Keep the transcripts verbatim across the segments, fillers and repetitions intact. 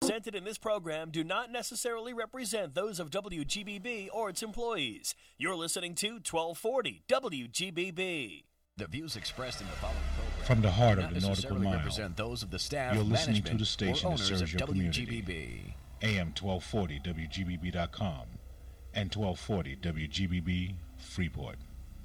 presented in this program do not necessarily represent those of W G B B or its employees. You're listening to twelve forty W G B B. The views expressed in the following program from the heart do of not the nautical mile represent those of the staff, you're listening to management, the station or that owners serves of your W G B B. community. A M twelve forty W G B B dot com and twelve forty W G B B Freeport.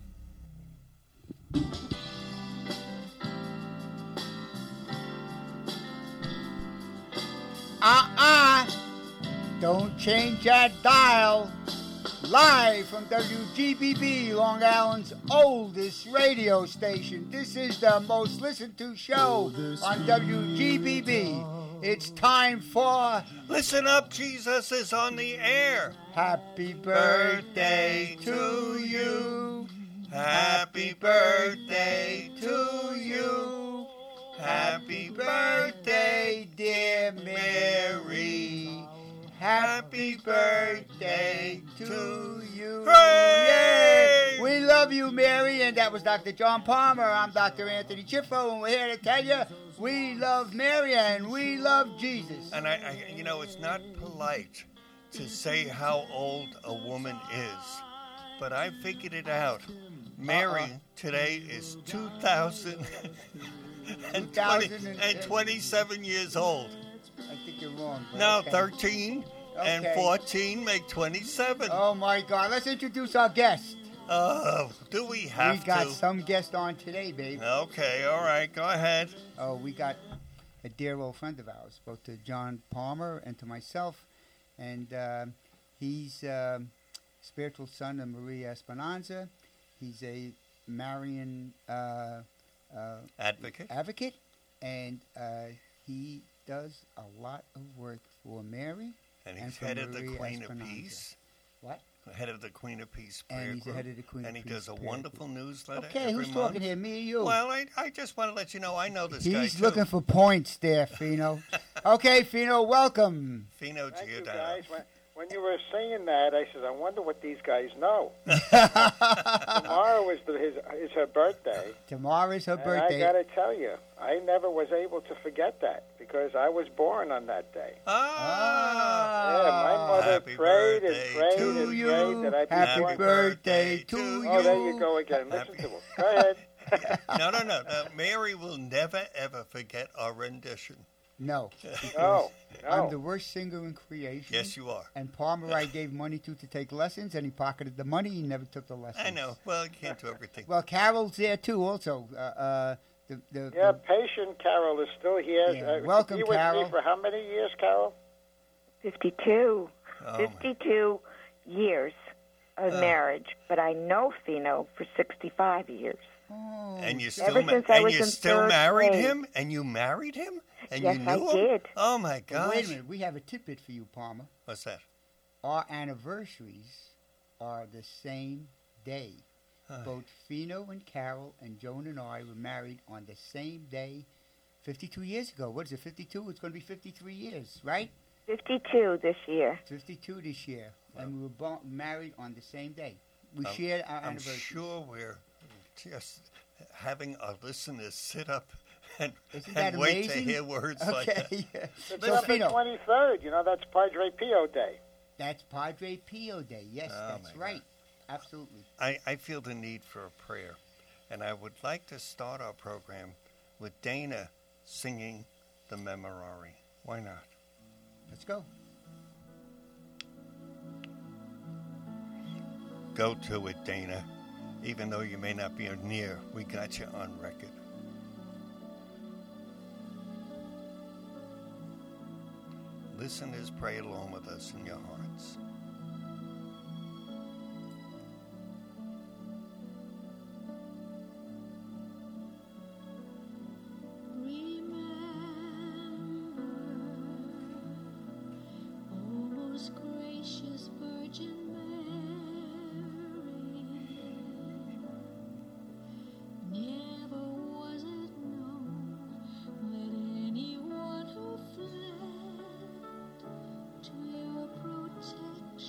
Uh-uh. Don't change that dial. Live from W G B B, Long Island's oldest radio station. This is the most listened to show on W G B B. It's time for Listen Up, Jesus is on the air. Happy Birthday to you. Happy birthday to you. Happy birthday, dear Mary. Happy birthday to you. Hooray! Yay! We love you, Mary. And that was Doctor John Palmer. I'm Doctor Anthony Chiffo, and we're here to tell you we love Mary and we love Jesus. And I, I, you know, it's not polite to say how old a woman is, but I figured it out. Mary uh-uh. today is two thousand twenty-seven years old. I think you're wrong. No, okay. thirteen okay. and fourteen make twenty-seven. Oh, my God. Let's introduce our guest. Oh, uh, do we have to? We got to? some guest on today, baby. Okay, all right. Go ahead. Oh, we got a dear old friend of ours, both to John Palmer and to myself. And uh, he's uh, spiritual son of Maria Esperanza. He's a Marian uh, uh, advocate. Advocate. And uh, he does a lot of work for Mary. And he's and head Maria of the Queen Esperanza. of Peace. What? Head of the Queen of Peace prayer And he's group. the head of the Queen and of he Peace does a prayer wonderful group. newsletter. Okay, every who's month. talking here? Me or you? Well, I, I just want to let you know I know this he's guy, He's too. looking for points there, Fino. Okay, Fino, welcome. Fino Thank you, Giordano. guys. When, when you were saying that, I said, I wonder what these guys know. Tomorrow is, the, his, is her birthday. Tomorrow is her and birthday. I got to tell you, I never was able to forget that because I was born on that day. Ah. Yeah, my mother Happy prayed and birthday prayed to and you. prayed that I'd be Happy born. birthday to you. Oh, there you go again. Listen Happy- to him. Go ahead. no, no, no, no. Mary will never, ever forget our rendition. No. No, no. I'm the worst singer in creation. Yes, you are. And Palmer I gave money to to take lessons, and he pocketed the money. He never took the lessons. I know. Well, you can't do everything. Well, Carol's there, too, also. Uh, uh, the, the, Yeah, the, patient Carol is still here. Yeah, Uh, welcome, you with Carol. me for how many years, Carol? fifty-two. Oh, fifty-two years of Oh. marriage, but I know Fino for sixty-five years. oh, And you Ever still, ma- since I and was you in still third married grade. him? And you married him? And Yes, you knew I him? did. Oh, my But gosh. wait a minute. We have a tidbit for you, Palmer. What's that? Our anniversaries are the same day. Huh. Both Fino and Carol and Joan and I were married on the same day fifty-two years ago. What is it, fifty-two? It's going to be fifty-three years, right? fifty-two this year. fifty-two this year. And we were bo- married on the same day. We I'm- shared our I'm anniversary. sure we're just having our listeners sit up and, Isn't that and wait amazing? to hear words like Okay. that. yeah. December Fino, twenty-third. You know, that's Padre Pio Day. that's Padre Pio Day. Yes, Oh, that's my right. Absolutely. I, I feel the need for a prayer, and I would like to start our program with Dana singing the Memorare. Why not? Let's go. Go to it, Dana. Even though you may not be near, we got you on record. Listeners, pray along with us in your hearts. Most gracious Virgin Mary, never was it known that anyone who fled to your protection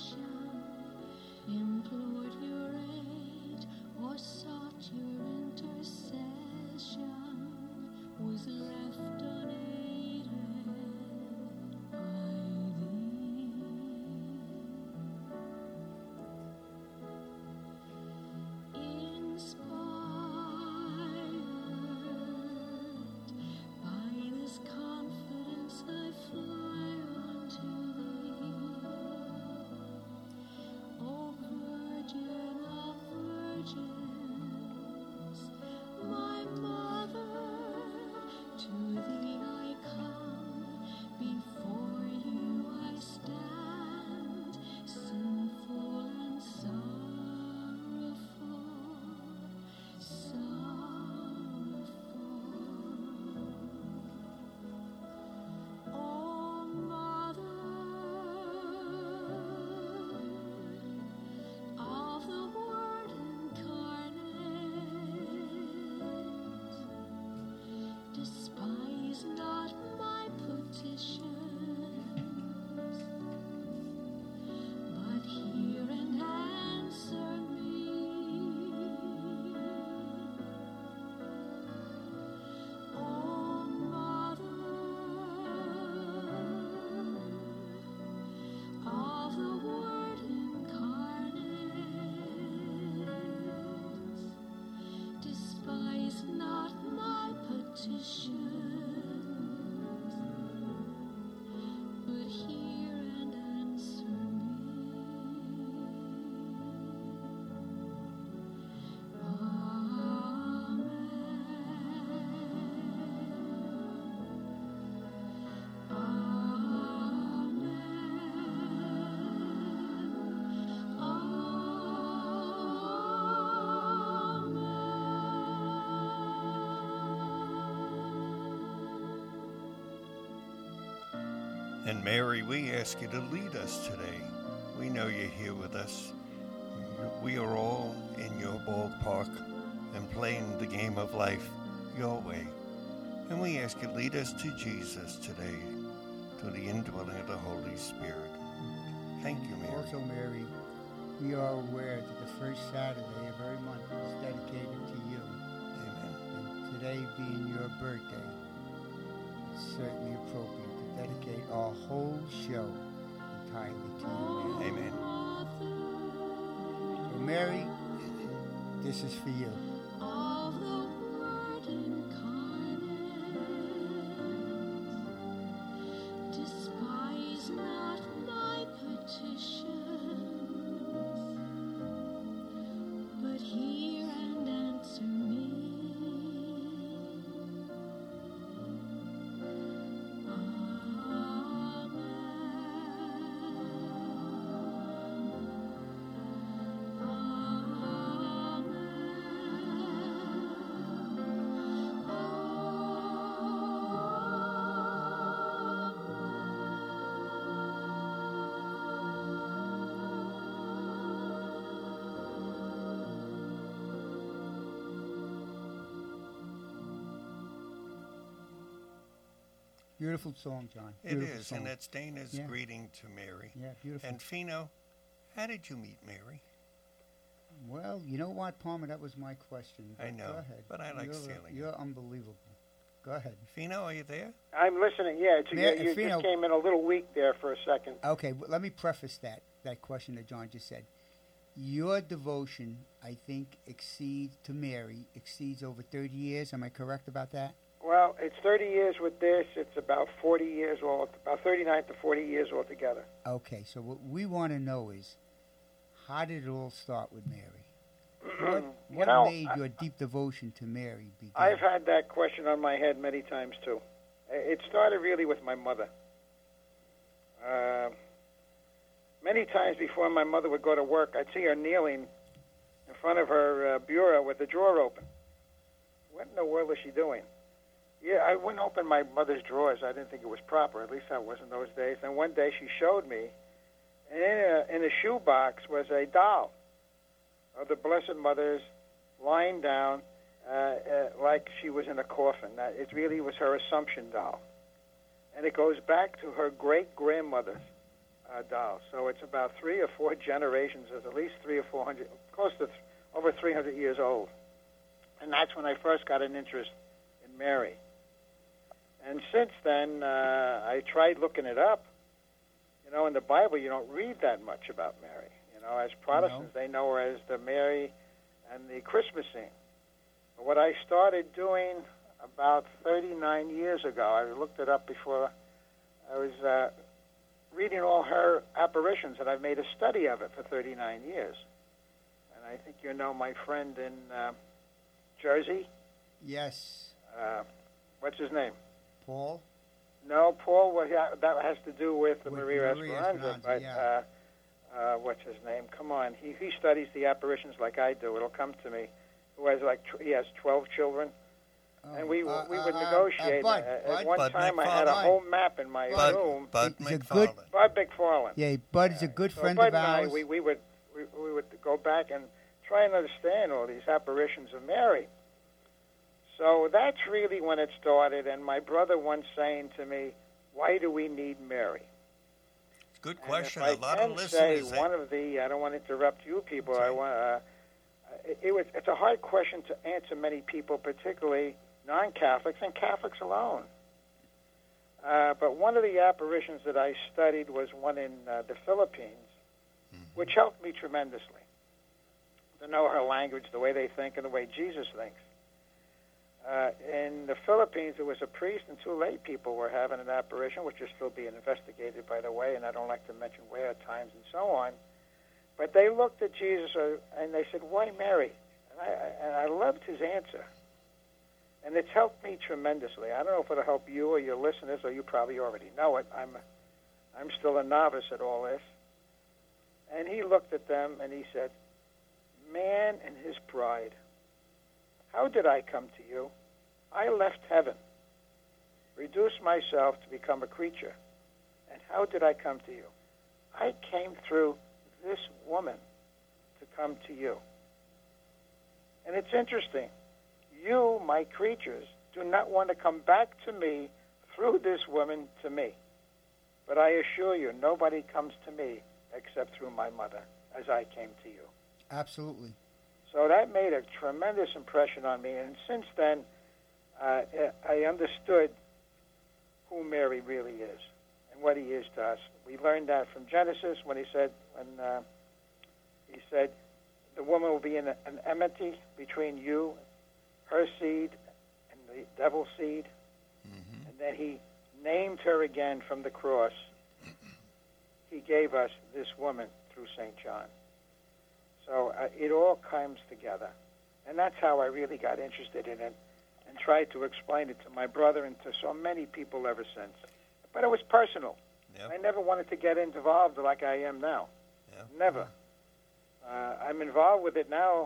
And Mary, we ask you to lead us today. We know you're here with us. We are all in your ballpark and playing the game of life your way. And we ask you to lead us to Jesus today, to the indwelling of the Holy Spirit. Thank you, Mary. Also, Mary, we are aware that the first Saturday of every month is dedicated to you. Amen. And today being your birthday, it's certainly appropriate to dedicate our whole show entirely to you, Mary. Amen. So, Mary, this is for you. Of the Word incarnate, despise not my petitions, but hear and answer me. Beautiful song, John. It Beautiful is, song. and it's Dana's Yeah. greeting to Mary. Yeah, beautiful. And Fino, how did you meet Mary? Well, you know what, Palmer? That was my question. I but know, Go ahead. but I like you're, stealing it. You're unbelievable. Go ahead. Fino, are you there? I'm listening. Yeah, it's, May I- you, you Fino- just came in a little weak there for a second. Okay, w- let me preface that that question that John just said. Your devotion, I think, exceeds to Mary exceeds over thirty years. Am I correct about that? Well, it's thirty years with this. It's about forty years all, about thirty-nine to forty years altogether. Okay, so what we want to know is, how did it all start with Mary? What, You what know, made your deep devotion to Mary begin? I've had that question on my head many times, too. Uh, It started really with my mother. Uh, many times before my mother would go to work, I'd see her kneeling in front of her uh, bureau with the drawer open. What in the world is she doing? Yeah, I wouldn't open my mother's drawers. I didn't think it was proper. At least that was in those days. And one day she showed me, and in a, in a shoebox was a doll of the Blessed Mother's lying down uh, uh, like she was in a coffin. That it really was her Assumption doll. And it goes back to her great-grandmother's uh, doll. So it's about three or four generations. It's at least three or four hundred, close to th- over three hundred years old. And that's when I first got an interest in Mary. And since then, uh, I tried looking it up. You know, in the Bible, you don't read that much about Mary. You know, as Protestants, they know her as the Mary and the Christmas scene. But what I started doing about thirty-nine years ago, I looked it up before, I was uh, reading all her apparitions, and I've made a study of it for thirty-nine years. And I think you know my friend in uh, Jersey. Yes, Uh, what's his name? Paul. No, Paul. Well, yeah, that has to do with, the With Maria, Maria Esperanza. Esperanza, But yeah. uh, uh, what's his name? Come on, he he studies the apparitions like I do. It'll come to me. Who has like tw- he has twelve children, Oh, and we uh, we uh, would uh, negotiate. Uh, Bud, At- Bud, At one Bud time, I had a McFarlane. whole map in my Bud, room. Bud He's a good- McFarlane. Bud McFarlane. Yeah, Bud is a good So friend Bud of and I, ours. we, we would we, we would go back and try and understand all these apparitions of Mary. So that's really when it started. And my brother once saying to me, "Why do we need Mary?" Good And question. if I A lot can of say listeners. one of the, I don't want to interrupt you people. I Sorry. want. Uh, it, it was. It's a hard question to answer. Many people, particularly non-Catholics and Catholics alone. Uh, but one of the apparitions that I studied was one in uh, the Philippines, which helped me tremendously to know her language, the way they think, and the way Jesus thinks. Uh, in the Philippines, there was a priest and two lay people were having an apparition, which is still being investigated, by the way, and I don't like to mention where at times and so on. But they looked at Jesus uh, and they said, "Why Mary?" And I, I- and I loved his answer. And it's helped me tremendously. I don't know if it'll help you or your listeners, or you probably already know it. I'm, I'm still a novice at all this. And he looked at them and he said, "Man and his bride, how did I come to you? I left heaven, reduced myself to become a creature, and How did I come to you? I came through this woman to come to you. And it's interesting. You, my creatures, do not want to come back to me through this woman to me. But I assure you, nobody comes to me except through my mother, as I came to you. Absolutely. So that made a tremendous impression on me. And since then, uh, I understood who Mary really is and what he is to us. We learned that from Genesis when he said, when uh, he said, the woman will be in a, an enmity between you, her seed, and the devil's seed. Mm-hmm. And then he named her again from the cross. He gave us this woman through Saint John. So uh, it all comes together. And that's how I really got interested in it and tried to explain it to my brother and to so many people ever since. But it was personal. Yep. I never wanted to get involved like I am now. Yep. Never. Uh, I'm involved with it now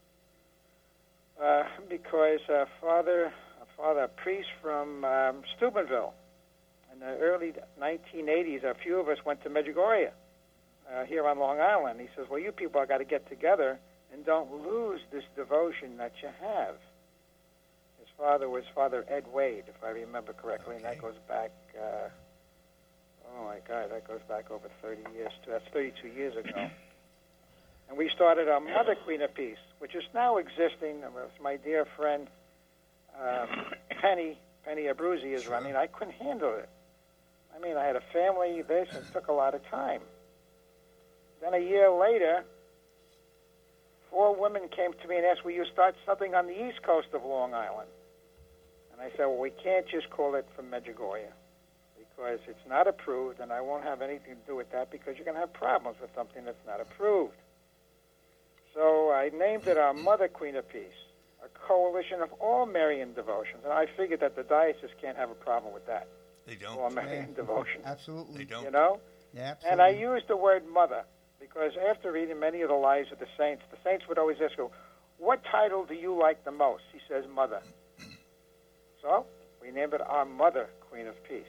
uh, because uh, Father, Father, a priest from um, Steubenville, in the early nineteen eighties, a few of us went to Medjugorje uh, here on Long Island. He says, well, you people got to get together and don't lose this devotion that you have. His father was Father Ed Wade, if I remember correctly, okay. And that goes back, uh, oh my God, that goes back over thirty years. Too. That's thirty-two years ago. And we started our Mother Queen of Peace, which is now existing. It was my dear friend um, Penny, Penny Abruzzi is sure. running. I couldn't handle it. I mean, I had a family, this, and it took a lot of time. Then a year later, four women came to me and asked, will you start something on the east coast of Long Island? And I said, well, we can't just call it from Medjugorje because it's not approved, and I won't have anything to do with that because you're going to have problems with something that's not approved. So I named it our Mother Queen of Peace, a coalition of all Marian devotions. And I figured that the diocese can't have a problem with that. They don't. All Marian yeah. devotion. Absolutely. They don't. You know? Yeah, absolutely. And I used the word mother because after reading many of the lives of the saints, the saints would always ask her, what title do you like the most? He says, Mother. So we named it our Mother Queen of Peace.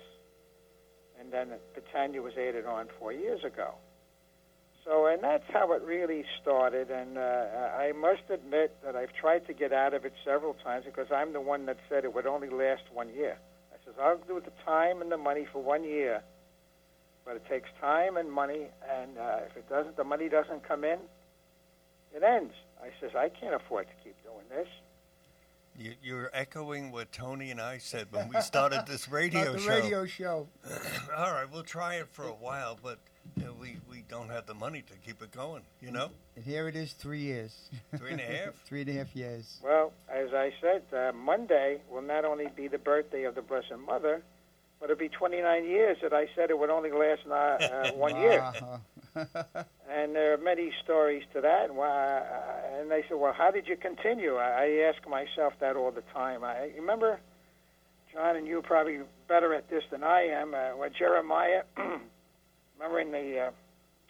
And then Britannia was added on four years ago. So, and that's how it really started. And uh, I must admit that I've tried to get out of it several times because I'm the one that said it would only last one year. I says, I'll do the time and the money for one year, but it takes time and money, and uh, if it doesn't, the money doesn't come in, it ends. I says, I can't afford to keep doing this. You, you're echoing what Tony and I said when we started this radio About the show. radio show. All right, we'll try it for a while, but you know, we, we don't have the money to keep it going, you know? And here it is, three years. Three and a half? Three and a half years. Well, as I said, uh, Monday will not only be the birthday of the Blessed Mother, but it'll be twenty-nine years that I said it would only last not, uh, one year. Uh-huh. And there are many stories to that. And, uh, and they said, well, how did you continue? I, I ask myself that all the time. I remember, John, and you're probably better at this than I am, uh, when Jeremiah, remember in the, uh, uh,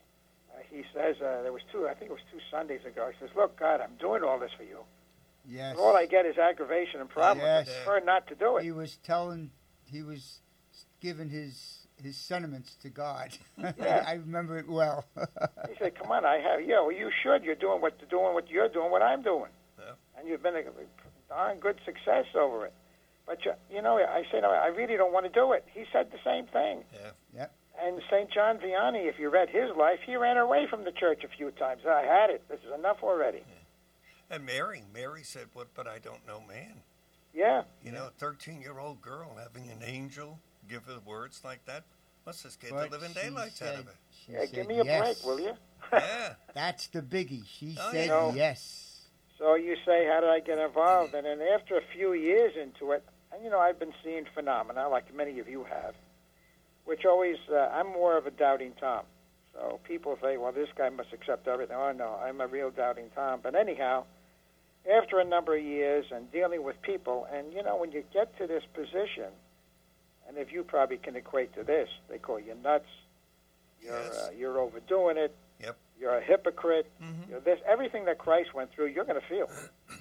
he says, uh, there was two, I think it was two Sundays ago, he says, look, God, I'm doing all this for you. Yes. But all I get is aggravation and problems. Yes. I prefer not to do it. He was telling, he was giving his his sentiments to God. Yeah. I remember it well. He said, come on, I have, yeah, well, you should. You're doing what, doing what you're doing, what I'm doing. Yeah. And you've been a darn good success over it. But, you, you know, I say, no, I really don't want to do it. He said the same thing. Yeah. Yep. And Saint John Vianney, if you read his life, he ran away from the church a few times. I had it. This is enough already. Yeah. And Mary, Mary said, what, but I don't know man. Yeah. You know, a thirteen-year-old girl having an angel give her words like that must have scared But the living she daylights out said- of it. she Yeah, said give me a yes. break, will you? Yeah. That's the biggie. She Oh, said yeah. yes. So you say, how did I get involved? And then after a few years into it, and, you know, I've been seeing phenomena, like many of you have, which always, uh, I'm more of a doubting Tom. So people say, well, this guy must accept everything. Oh, no, I'm a real doubting Tom. But anyhow, after a number of years and dealing with people, and, you know, when you get to this position, and if you probably can equate to this, they call you nuts, you're, Yes. uh, you're overdoing it, Yep. you're a hypocrite, Mm-hmm. you're this, everything that Christ went through, you're going to feel.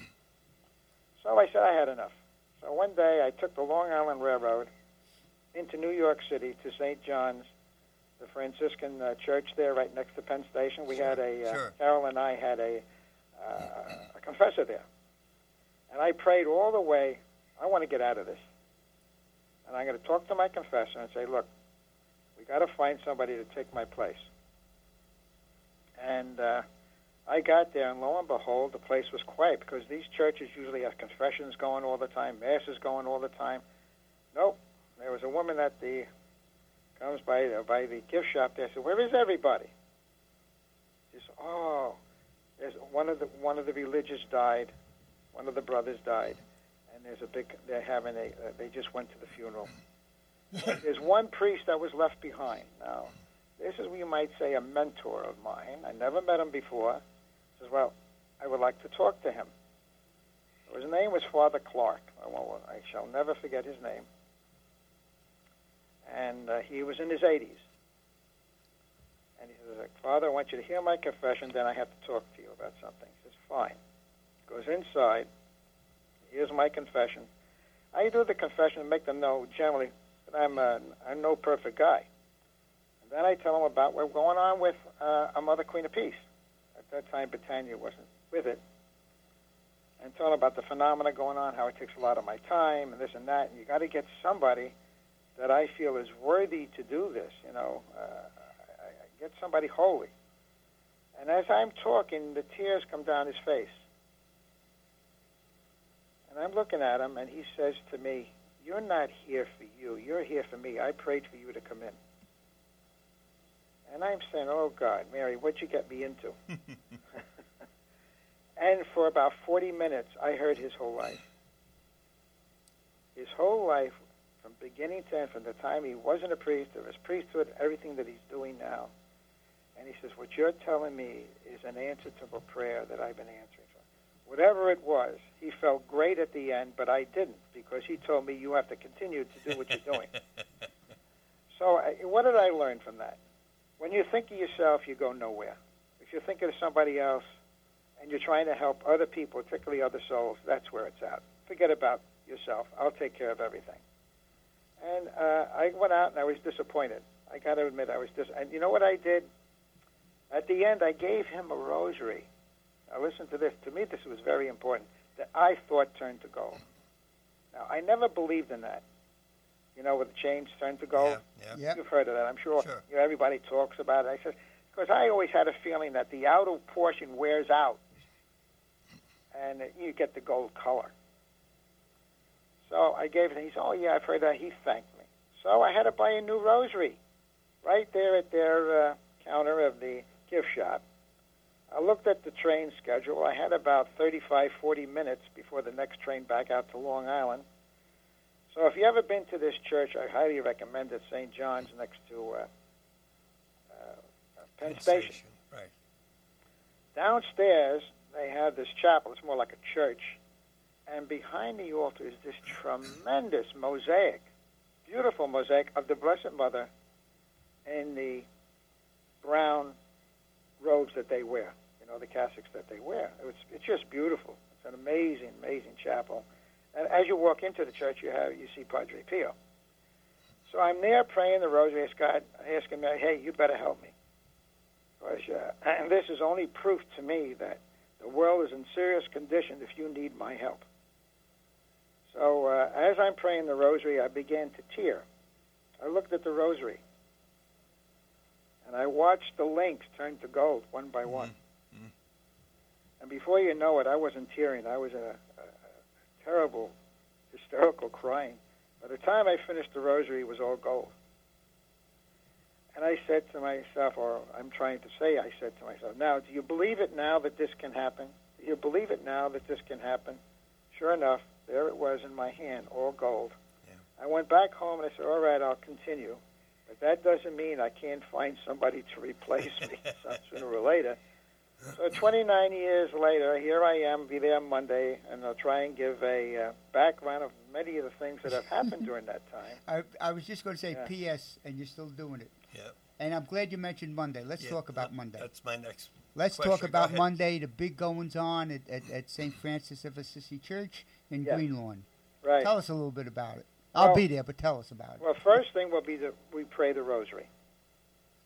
So I said I had enough. So one day I took the Long Island Railroad into New York City to Saint John's the Franciscan uh, church there right next to Penn Station. We Sure, had a, uh, sure. Carol and I had a, uh, a confessor there. And I prayed all the way, I want to get out of this. And I'm going to talk to my confessor and say, look, we got to find somebody to take my place. And uh, I got there, and lo and behold, the place was quiet, because these churches usually have confessions going all the time, masses going all the time. Nope. There was a woman at the comes by uh, by the gift shop there. Said, "Where is everybody?" She said, "Oh, there's one of the one of the religious died, one of the brothers died, and there's a big. They're having a. Uh, they just went to the funeral. There's one priest that was left behind. Now, this is, we might say, a mentor of mine. I never met him before. Says, well, I would like to talk to him. His name was Father Clark. I, won't, I shall never forget his name. And uh, he was in his eighties. And he says, Father, I want you to hear my confession, then I have to talk to you about something. He says, fine. Goes inside. Here's my confession. I do the confession to make them know, generally, that I'm, a, I'm no perfect guy. And then I tell them about what's going on with uh, a Mother Queen of Peace. At that time, Britannia wasn't with it. And tell them about the phenomena going on, how it takes a lot of my time, and this and that. And you got to get somebody that I feel is worthy to do this, you know. Uh, I, I get somebody holy. And as I'm talking, the tears come down his face. And I'm looking at him, and he says to me, you're not here for you. You're here for me. I prayed for you to come in. And I'm saying, oh, God, Mary, what'd you get me into? And for about forty minutes, I heard his whole life. His whole life, from beginning to end, from the time he wasn't a priest, of his priesthood, everything that he's doing now. And he says, what you're telling me is an answer to a prayer that I've been answering for. Whatever it was, he felt great at the end, but I didn't, because he told me you have to continue to do what you're doing. So I, what did I learn from that? When you think of yourself, you go nowhere. If you think of somebody else and you're trying to help other people, particularly other souls, that's where it's at. Forget about yourself. I'll take care of everything. And uh, I went out and I was disappointed. I got to admit, I was dis- And you know what I did? At the end, I gave him a rosary. Now listen to this. To me, this was very important, that I thought turned to gold. Now, I never believed in that. You know, with the chains turned to gold? Yeah, yeah. Yep. You've heard of that, I'm sure. Sure. You know, everybody talks about it. I said, because I always had a feeling that the outer portion wears out, and you get the gold color. So I gave it, and he said, oh, yeah, I've heard that. He thanked me. So I had to buy a new rosary right there at their uh, counter of the gift shop. I looked at the train schedule. I had about thirty-five, forty minutes before the next train back out to Long Island. So if you ever been to this church, I highly recommend it. Saint John's next to uh, uh, Penn, Penn Station. Station. Right. Downstairs, they have this chapel. It's more like a church. And behind the altar is this tremendous mosaic, beautiful mosaic of the Blessed Mother in the brown robes that they wear, you know, the cassocks that they wear. It's, it's just beautiful. It's an amazing, amazing chapel. And as you walk into the church, you have you see Padre Pio. So I'm there praying the rosary. I ask God, I ask him, hey, you better help me. Because, uh, and this is only proof to me that the world is in serious condition if you need my help. So uh, as I'm praying the rosary, I began to tear. I looked at the rosary, and I watched the links turn to gold one by one. Mm-hmm. And before you know it, I wasn't tearing. I was in a, a, a terrible, hysterical crying. By the time I finished the rosary, it was all gold. And I said to myself, or I'm trying to say, I said to myself, now, do you believe it now that this can happen? Do you believe it now that this can happen? Sure enough, there it was in my hand, all gold. Yeah. I went back home and I said, all right, I'll continue. But that doesn't mean I can't find somebody to replace me sooner or later. So twenty-nine years later, here I am, be there Monday, and I'll try and give a uh, background of many of the things that have happened during that time. I, I was just going to say Yeah. P S, and you're still doing it. Yeah. And I'm glad you mentioned Monday. Let's Yeah, talk about that- Monday. That's my next Let's question. talk Go about ahead. Monday, the big goings-on at, at, at Saint Francis of Assisi Church in Yeah. Greenlawn. Right. Tell us a little bit about it. I'll Well- be there, but tell us about it. Well, first thing will be that we pray the rosary.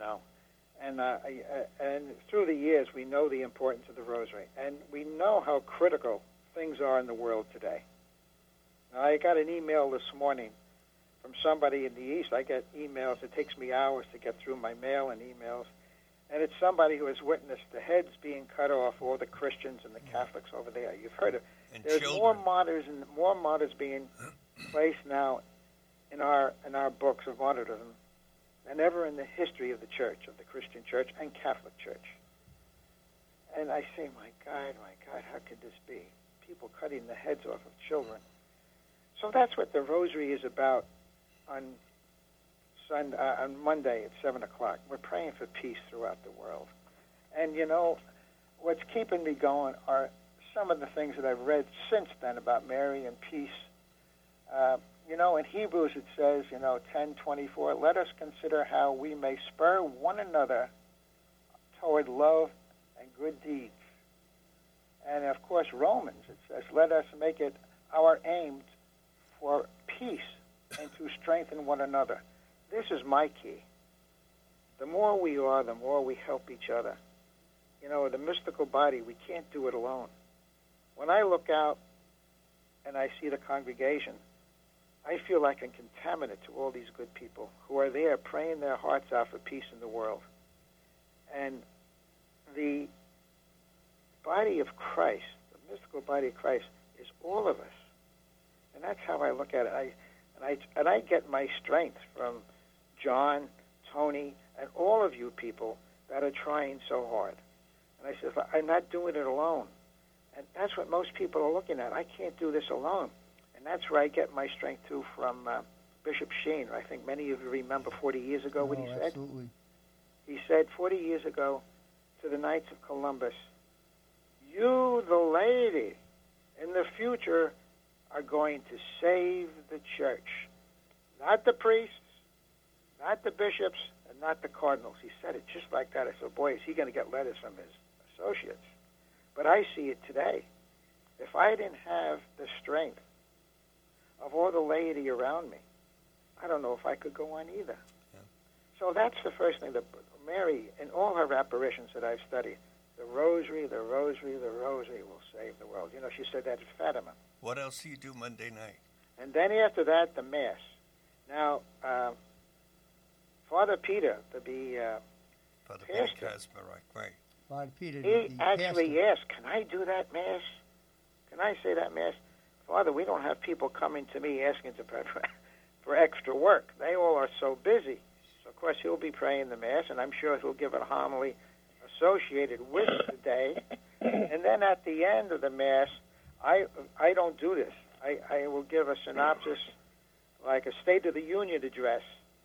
know. And uh, I- uh, and through the years, we know the importance of the rosary, and we know how critical things are in the world today. Now, I got an email this morning from somebody in the East. I get emails. It takes me hours to get through my mail and emails. And it's somebody who has witnessed the heads being cut off, all the Christians and the Catholics over there. You've heard of And There's children. more martyrs and more martyrs being placed now in our in our books of martyrdom than ever in the history of the church, of the Christian church and Catholic church. And I say, my God, my God, how could this be? People cutting the heads off of children. So that's what the rosary is about on Sunday, uh, on Monday at seven o'clock. We're praying for peace throughout the world. And, you know, what's keeping me going are some of the things that I've read since then about Mary and peace. Uh, you know, in Hebrews it says, you know, ten twenty-four, let us consider how we may spur one another toward love and good deeds. And, of course, Romans, it says, let us make it our aim for peace and to strengthen one another. This is my key. The more we are, the more we help each other. You know, the mystical body, we can't do it alone. When I look out and I see the congregation, I feel like I'm contaminant to all these good people who are there praying their hearts out for peace in the world. And the body of Christ, the mystical body of Christ, is all of us. And that's how I look at it. I, and I and I get my strength from John, Tony, and all of you people that are trying so hard. And I said, I'm not doing it alone. And that's what most people are looking at. I can't do this alone. And that's where I get my strength, too, from uh, Bishop Sheen. I think many of you remember forty years ago what Oh, he said. absolutely. He said forty years ago to the Knights of Columbus, you, the lady, in the future are going to save the church. Not the priests, not the bishops, and not the cardinals. He said it just like that. I said, boy, is he going to get letters from his associates. But I see it today. If I didn't have the strength of all the laity around me, I don't know if I could go on either. Yeah. So that's the first thing that Mary, in all her apparitions that I've studied, the rosary, the rosary, the rosary will save the world. You know, she said that at Fatima. What else do you do Monday night? And then after that, the Mass. Now, uh, Father Peter, to be uh, Father Peter Pastor. Kasparek, right. Father Peter, He the, the actually pastor. asked, can I do that Mass? Can I say that Mass? Father, we don't have people coming to me asking to pray for, for extra work. They all are so busy. So, of course, he'll be praying the Mass, and I'm sure he'll give a homily associated with the day. And then at the end of the Mass, I I don't do this. I, I will give a synopsis, like a State of the Union address,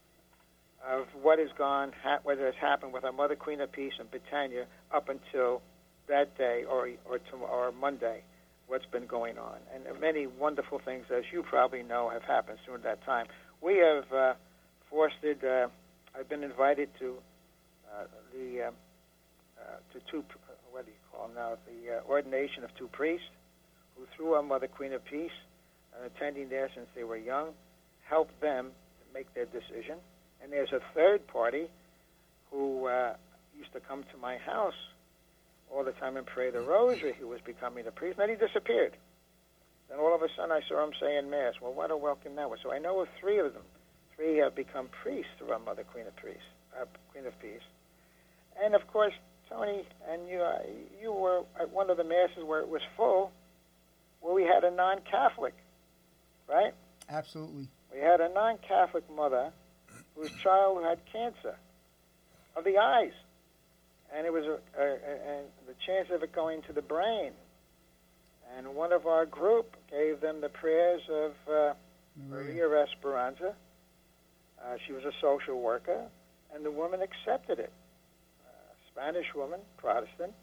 of what has gone, ha- what has happened with our Mother Queen of Peace and Britannia up until that day or or, to, or Monday, what's been going on. And many wonderful things, as you probably know, have happened during that time. We have uh, fostered, uh, I've been invited to uh, the, uh, uh, to two, what do you call them now, the uh, ordination of two priests who, through our Mother Queen of Peace, and attending there since they were young, helped them to make their decision. And there's a third party who uh, used to come to my house all the time and pray the rosary, who was becoming a priest, and then he disappeared. Then all of a sudden I saw him saying Mass. Well, what a welcome that was. So I know of three of them. Three have become priests through our Mother Queen of Peace, uh, Queen of Peace. And, of course, Tony, and you, uh, you were at one of the Masses where it was full, where we had a non-Catholic, right? Absolutely. We had a non-Catholic mother whose child had cancer of the eyes. And it was a, a, a, a, the chance of it going to the brain. And one of our group gave them the prayers of uh, Maria. Maria Esperanza. Uh, she was a social worker, and the woman accepted it. Uh, Spanish woman, Protestant.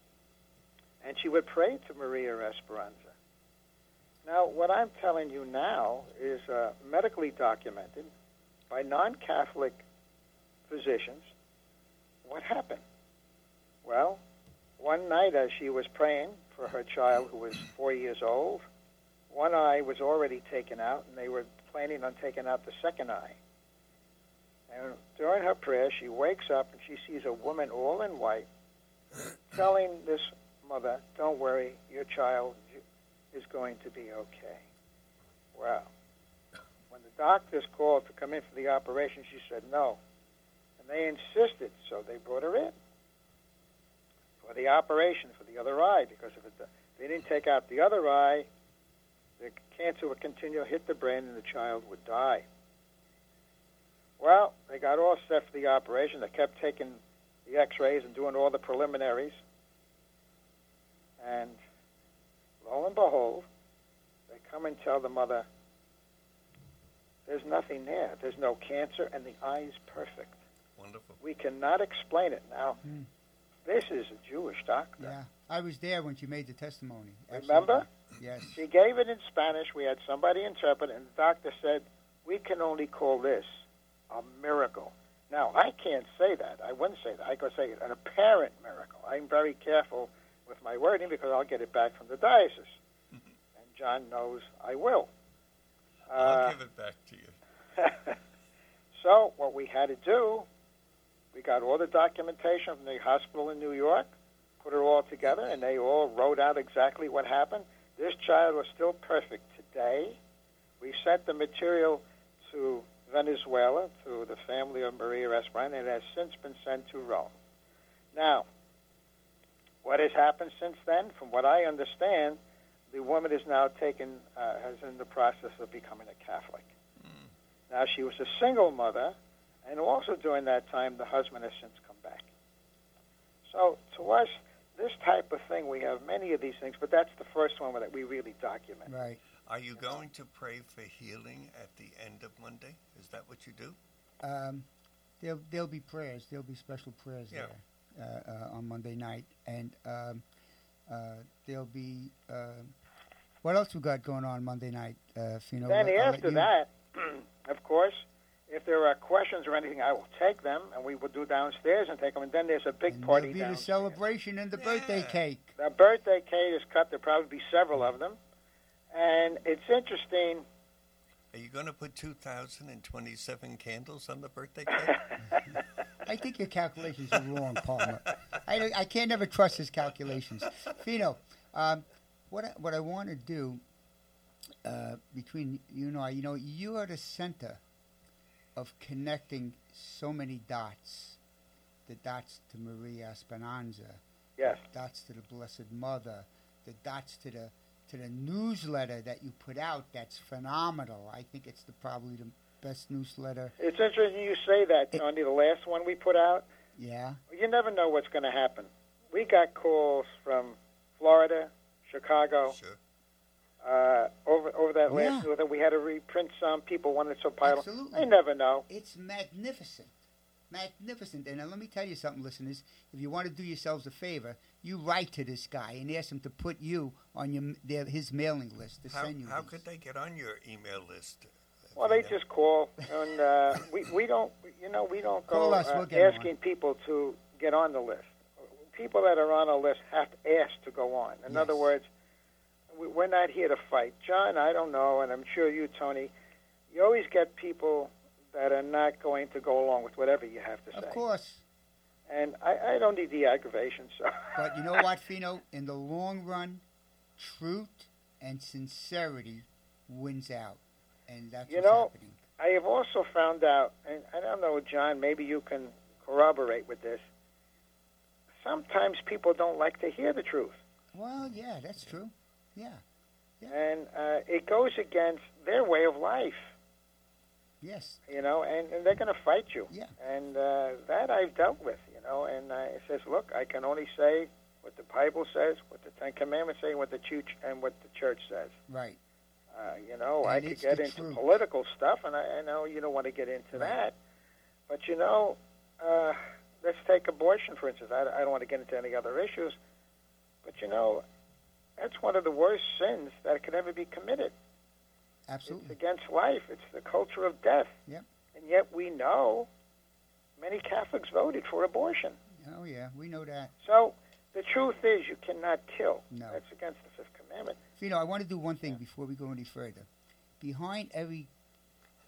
And she would pray to Maria Esperanza. Now, what I'm telling you now is uh, medically documented by non-Catholic physicians. What happened? Well, one night as she was praying for her child who was four years old, one eye was already taken out, and they were planning on taking out the second eye. And during her prayer, she wakes up and she sees a woman all in white telling this mother, don't worry, your child is going to be okay. Well, when the doctors called to come in for the operation, she said no. And they insisted, so they brought her in for the operation for the other eye, because if, it, if they didn't take out the other eye, the cancer would continue to hit the brain and the child would die. Well, they got all set for the operation. They kept taking the x-rays and doing all the preliminaries. And lo and behold, they come and tell the mother, there's nothing there. There's no cancer, and the eye is perfect. Wonderful. We cannot explain it. Now, Hmm. this is a Jewish doctor. Yeah, I was there when she made the testimony. Remember? Absolutely. Yes. She gave it in Spanish. We had somebody interpret it, and the doctor said, we can only call this a miracle. Now, I can't say that. I wouldn't say that. I could say an apparent miracle. I'm very careful with my wording because I'll get it back from the diocese. And John knows I will. I'll Uh, give it back to you. So what we had to do, we got all the documentation from the hospital in New York, put it all together, and they all wrote out exactly what happened. This child was still perfect today. We sent the material to Venezuela, to the family of Maria Esperan, and it has since been sent to Rome. Now, what has happened since then? From what I understand, the woman is now taken, uh, is in the process of becoming a Catholic. Mm. Now, she was a single mother, and also during that time, the husband has since come back. So, to us, this type of thing, we have many of these things, but that's the first one that we really document. Right. Are you going to pray for healing at the end of Monday? Is that what you do? Um, there'll, there'll be prayers. There'll be special prayers Yeah. there uh, uh, on Monday night. And um, uh, there'll be... Uh, what else we got going on Monday night, uh, Fino? Then I'll let after you- that, of course, if there are questions or anything, I will take them, and we will do downstairs and take them. And then there's a big and party there'll be the downstairs. celebration and the birthday cake. The birthday cake is cut. There'll probably be several of them. And it's interesting. Are you going to put two thousand twenty-seven candles on the birthday cake? I think your calculations are wrong, Palmer. I, I can't never trust his calculations. Fino, um, what I, what I want to do uh, between you and I, you know, you are the center of connecting so many dots. The dots to Maria Esperanza. Yes. The dots to the Blessed Mother. The dots to the to the newsletter that you put out. That's phenomenal. I think it's the probably the best newsletter. It's interesting you say that, Tony. The last one we put out, Yeah. you never know what's going to happen. We got calls from Florida, Chicago. Sure. Uh, over over that last Yeah. newsletter, we had to reprint some. People wanted subtitles. Absolutely. I never know. It's magnificent. Magnificent. And uh, let me tell you something, listeners. If you want to do yourselves a favor, you write to this guy and ask him to put you on your their, his mailing list to How, send you how these. could they get on your email list? Well, they You know? just call, and uh, we we don't, you know, we don't Call go us, uh, we'll get 'em asking people to get on the list. People that are on a list have to ask to go on. In Yes. other words, we, we're not here to fight. John, I don't know, and I'm sure you, Tony, you always get people that are not going to go along with whatever you have to say. Of course. And I, I don't need the aggravation, so. But you know what, Fino? In the long run, truth and sincerity wins out. And that's You what's know, happening. I have also found out, and I don't know, John, maybe you can corroborate with this. Sometimes people don't like to hear the truth. Well, yeah, that's true. Yeah. And uh, it goes against their way of life, Yes. you know, and, and they're going to fight you. Yeah. And uh, that I've dealt with, you know, and uh, it says, look, I can only say what the Bible says, what the Ten Commandments say, and what the church, and what the church says. Right. Uh, you know, And I could it's get the into truth. political stuff, and I, I know you don't want to get into Right. that. But, you know, uh, let's take abortion, for instance. I, I don't want to get into any other issues. But, you know, that's one of the worst sins that could ever be committed. Absolutely. It's against life. It's the culture of death. Yep. And yet we know many Catholics voted for abortion. Oh, yeah, we know that. So the truth is you cannot kill. No. That's against the Fifth Commandment. Fino, I want to do one thing before we go any further. Behind every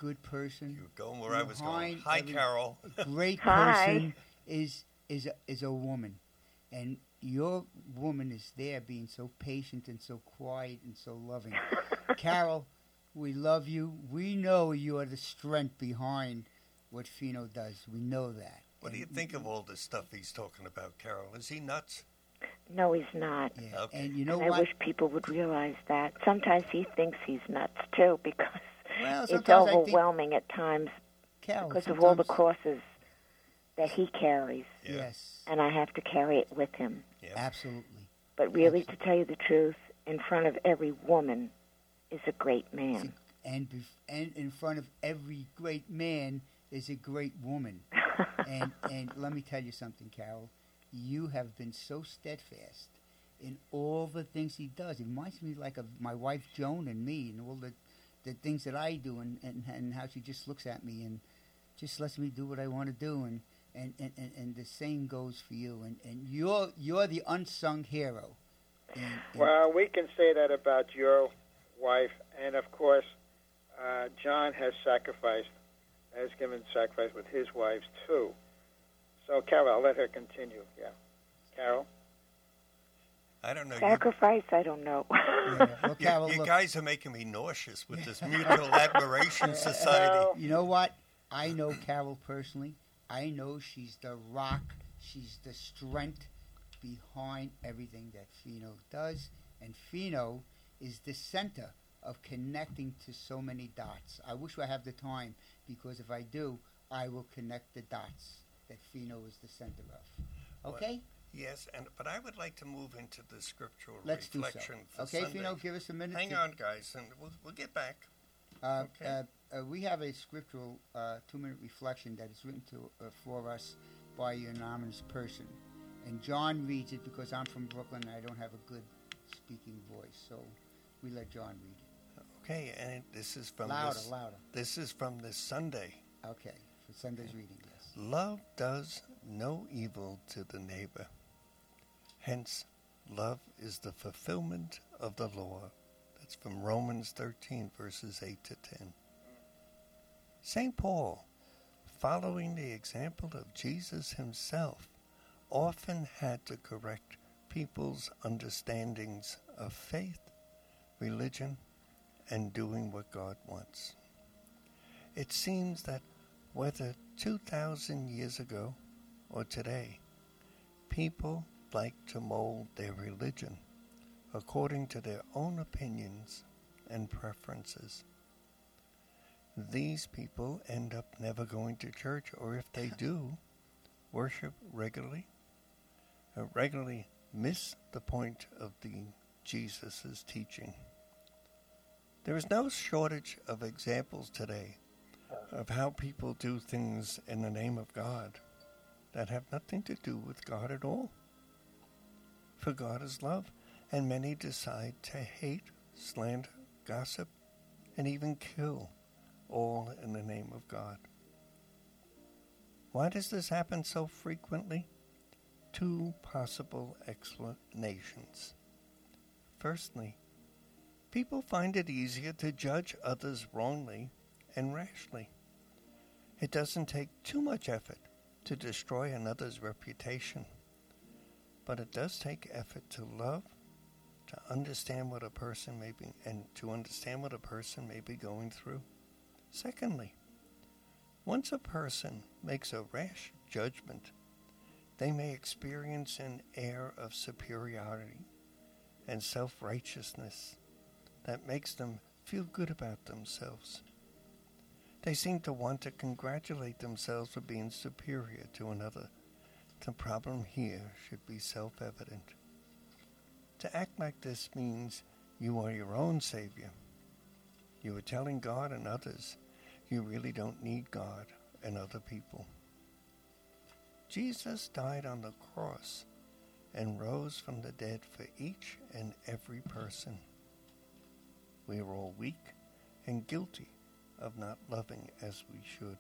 good person. You're going where I was going. Behind Hi, every Carol. Great Hi. person is is a, is a woman, and your woman is there being so patient and so quiet and so loving. Carol, we love you. We know you are the strength behind what Fino does. We know that. What do you think of all this stuff he's talking about, Carol? Is he nuts? No, he's not. Yeah. Okay. And you know and what? I wish people would realize that. Sometimes he thinks he's nuts, too, because well, it's sometimes I think, overwhelming at times Carol, because of all the sometimes- crosses that he carries. Yeah. Yes, And I have to carry it with him. Yeah. absolutely. But really, to tell you the truth, in front of every woman is a great man. And bef- and in front of every great man is a great woman. and and let me tell you something, Carol. You have been so steadfast in all the things he does. It reminds me like of my wife Joan and me, and all the the things that I do, and, and, and how she just looks at me and just lets me do what I want to do. And and, and, and, and the same goes for you. And, and you're you're the unsung hero. And, and Well, we can say that about your wife, and of course, uh, John has sacrificed, has given sacrifice with his wives too. So, Carol, I'll let her continue. Yeah, Carol. I don't know. You, Sacrifice? I don't know. yeah, well, you, Carol, you look, guys are making me nauseous with this Mutual Admiration Society. you know what? I know Carol personally. I know she's the rock. She's the strength behind everything that Fino does. And Fino is the center of connecting to so many dots. I wish I have the time, because if I do, I will connect the dots that Fino is the center of. Okay? Yes, and but I would like to move into the scriptural Let's do so. reflection for Okay, Sunday. Fino, give us a minute. Hang to- on, guys, and we'll, we'll get back. Uh, Okay. uh, uh, we have a scriptural uh, two-minute reflection that is written to uh, for us by an anonymous person, and John reads it because I'm from Brooklyn and I don't have a good speaking voice, so we let John read it. Okay, and it, this is from Louder, this. louder. This is from this Sunday. Okay, for Sunday's reading, yes. Love does no evil to the neighbor. Hence, love is the fulfillment of the law. That's from Romans thirteen, verses eight to ten. Saint Paul, following the example of Jesus himself, often had to correct people's understandings of faith, religion, and doing what God wants. It seems that whether two thousand years ago or today, people like to mold their religion according to their own opinions and preferences. These people end up never going to church, or if they do, worship regularly, or regularly miss the point of the Jesus' teaching. There is no shortage of examples today of how people do things in the name of God that have nothing to do with God at all. For God is love, and many decide to hate, slander, gossip, and even kill, all in the name of God. Why does this happen so frequently? Two possible explanations. Firstly, people find it easier to judge others wrongly and rashly. It doesn't take too much effort to destroy another's reputation, but it does take effort to love, to understand what a person may be, and to understand what a person may be going through. Secondly, once a person makes a rash judgment, they may experience an air of superiority and self-righteousness that makes them feel good about themselves. They seem to want to congratulate themselves for being superior to another. The problem here should be self-evident. To act like this means you are your own savior. You are telling God and others you really don't need God and other people. Jesus died on the cross and rose from the dead for each and every person. We are all weak and guilty of not loving as we should.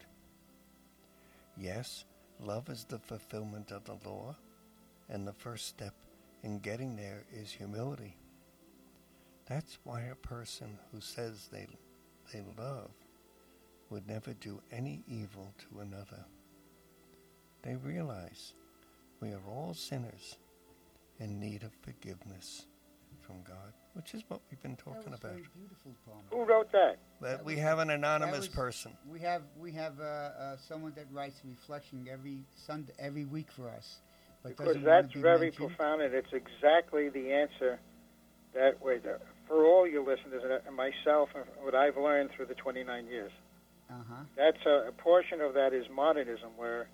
Yes, love is the fulfillment of the law, and the first step in getting there is humility. That's why a person who says they they love would never do any evil to another. They realize we are all sinners in need of forgiveness from God, which is what we've been talking That was about. very beautiful, Palmer. Who wrote that? But That we was- have an that anonymous was- person. We have we have uh, uh, someone that writes reflection every Sunday, every week for us. But Because doesn't wanna that's be very mentioned. profound, and it's exactly the answer that way for all your listeners and myself and what I've learned through the twenty-nine years. Uh-huh. That's a, a portion of that is modernism, where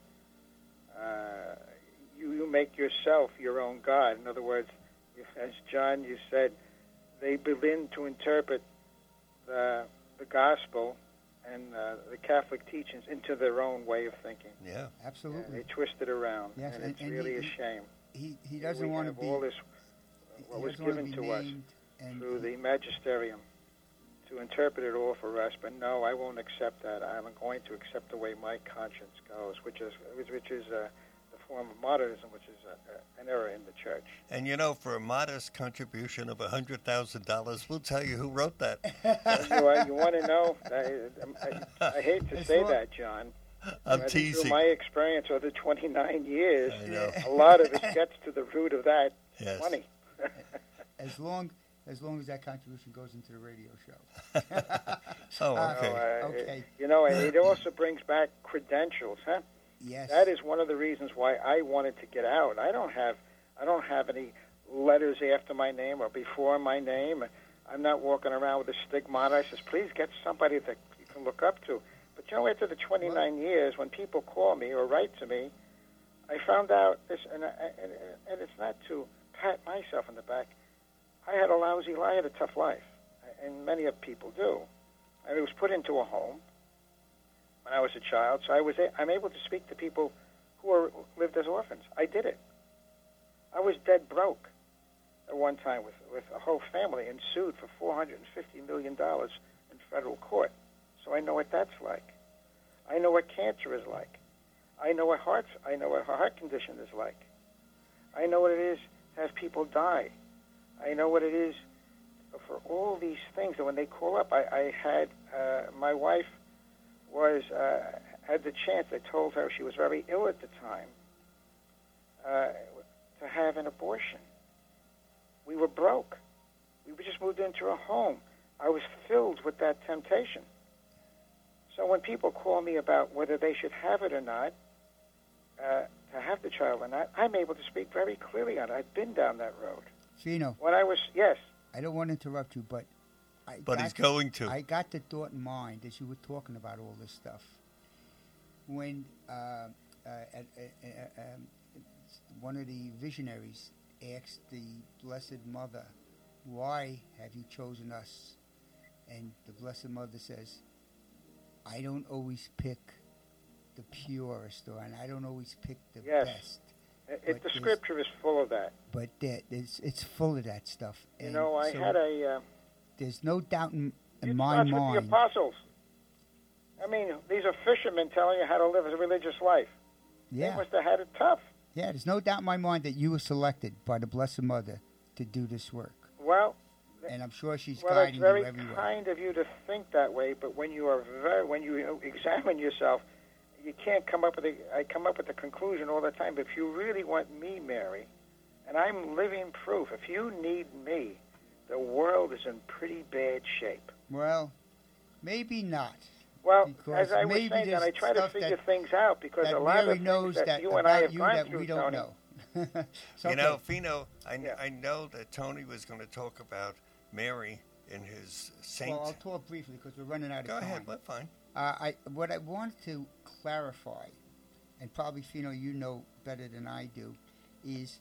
uh, you you make yourself your own God. In other words, as John, you said, they begin to interpret the the gospel and uh, the Catholic teachings into their own way of thinking. Yeah. Absolutely. And they twist it around, Yes, and, and- it's and really he- a shame. He he We doesn't want to have be. all this he what was doesn't wanna given be to us named, and through he- the magisterium to interpret it all for us. But no, I won't accept that. I'm going to accept the way my conscience goes, which is which is uh, the form of modernism, which is a, a, an error in the church. And you know, for a modest contribution of one hundred thousand dollars, we'll tell you who wrote that. you, uh, you want to know? I, I, I hate to As say long- that, John. I'm But teasing. Through my experience over the twenty-nine years, I know. a lot of it gets to the root of that Yes. money. as long as long as that contribution goes into the radio show. Oh, Uh, okay. So, uh, Okay. it- you know, and it also brings back credentials, huh? Yes. That is one of the reasons why I wanted to get out. I don't have, I don't have any letters after my name or before my name. I'm not walking around with a stigmata. I says, please get somebody that you can look up to. But you know, after the twenty-nine years, when people call me or write to me, I found out this, and, I, and, and it's not to pat myself on the back. I had a lousy life, I had a tough life, and many of people do. I was put into a home when I was a child, so I was a, I'm able to speak to people who are, lived as orphans. I did it. I was dead broke at one time with, with a whole family and sued for four hundred fifty million dollars in federal court. So I know what that's like. I know what cancer is like. I know what hearts. I know what a heart condition is like. I know what it is to have people die. I know what it is for all these things. And when they call up, I, I had uh, my wife was uh, had the chance. I told her she was very ill at the time uh, to have an abortion. We were broke. We just moved into a home. I was filled with that temptation. So when people call me about whether they should have it or not, uh, to have the child or not, I'm able to speak very clearly on it. I've been down that road. Fino, When I was, yes, I don't want to interrupt you, but I But got, he's going to. I got the thought in mind as you were talking about all this stuff. When uh, uh, at, at, uh, um, one of the visionaries asked the Blessed Mother, "Why have you chosen us?" And the Blessed Mother says, "I don't always pick the purest, or and I don't always pick the Yes. best, it, But the there's- scripture is full of that. but there, it's it's full of that stuff." You And know, I so had a... Uh, there's no doubt in, in it my starts with the mind. apostles. I mean, these are fishermen telling you how to live a religious life. They Yeah, must have had it tough. yeah. There's no doubt in my mind that you were selected by the Blessed Mother to do this work, Well, and I'm sure she's well, it's guiding very you everywhere. kind of you to think that way. But when you are very, when you examine yourself, you can't come up with a. I come up with the conclusion all the time. But if you really want me, Mary, and I'm living proof, if you need me, the world is in pretty bad shape. Well, maybe not. Well, Because as I was maybe saying, that there's I try to stuff figure that- things out because That a lot Mary of knows things that, that you about and I have you gone that through, we don't Tony. know. It's You okay. know, Fino, I, Yeah. I know that Tony was going to talk about Mary in his saint. Well, I'll talk briefly because we're running out of Go time. ahead, but fine. Uh, I what I want to clarify, and probably Fino, you know better than I do, is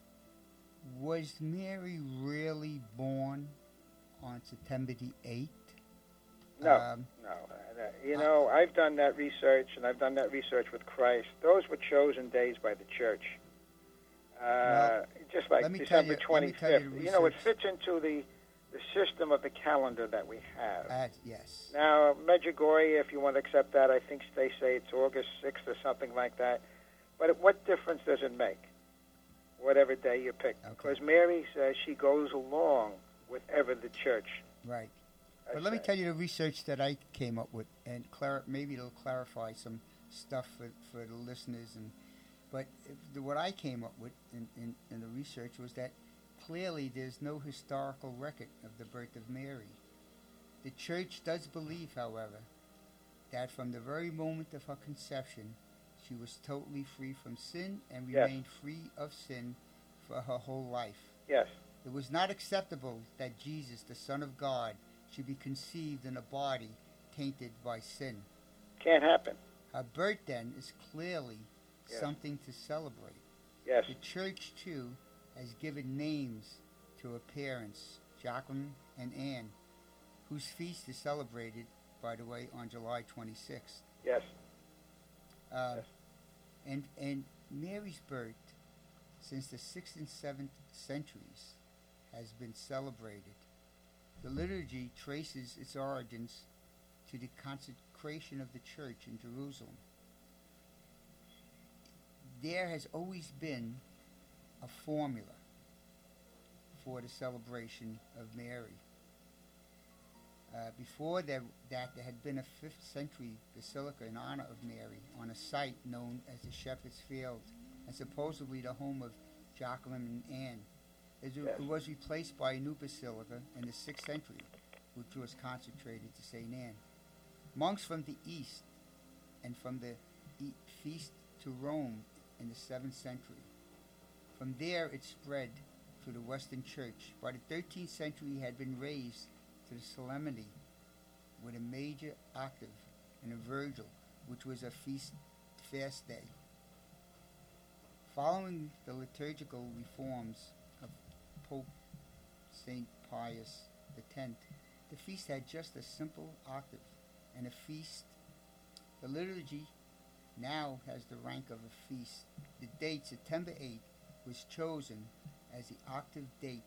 was Mary really born on September the eighth? No, Um, no. Uh, you know, I've done that research, and I've done that research with Christ. Those were chosen days by the church. Uh, Well, just like let me tell December you- let me tell you twenty-fifth. the You know, it research- fits into the, the system of the calendar that we have. Uh, yes. Now, Medjugorje, if you want to accept that, I think they say it's August sixth or something like that. But what difference does it make, whatever day you pick? Okay. Because Mary says she goes along with ever the church. Right. I But let me say. tell you the research that I came up with, and clar- maybe it'll clarify some stuff for, for the listeners. And but if the, what I came up with in, in, in the research was that clearly there's no historical record of the birth of Mary. The Church does believe, however, that from the very moment of her conception, she was totally free from sin and Yes. remained free of sin for her whole life. Yes. It was not acceptable that Jesus, the Son of God, should be conceived in a body tainted by sin. Can't happen. Her birth, then, is clearly Yes. something to celebrate. Yes. The Church, too, has given names to her parents, Jacqueline and Anne, whose feast is celebrated, by the way, on July twenty-sixth. Yes. Uh, Yes. and, and Mary's birth, since the sixth and seventh centuries, has been celebrated. The liturgy traces its origins to the consecration of the church in Jerusalem. There has always been a formula for the celebration of Mary. Uh, before there, that, there had been a fifth century basilica in honor of Mary on a site known as the Shepherd's Field, and supposedly the home of Jacqueline and Anne. It, Yes. it was replaced by a new basilica in the sixth century, which was consecrated to Saint Anne. Monks from the east and from the e- feast to Rome in the seventh century. From there it spread to the Western Church. By the thirteenth century it had been raised to the solemnity with a major octave and a Virgil, which was a feast fast day. Following the liturgical reforms of Pope Saint Pius the tenth, the feast had just a simple octave and a feast. The liturgy now has the rank of a feast. The date, September eighth, was chosen as the octave date.